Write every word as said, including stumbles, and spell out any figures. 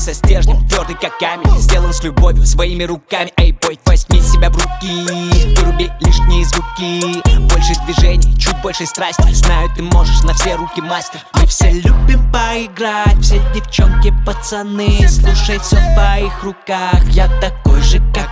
со стержнем, твердый как камень, сделан с любовью, своими руками. Эй, бой, возьми себя в руки, выруби лишние звуки. Больше движений, чуть больше страсти. Знаю, ты можешь, на все руки мастер. Мы все любим поиграть, все девчонки, пацаны. Слушай, все в твоих руках. Я такой же, как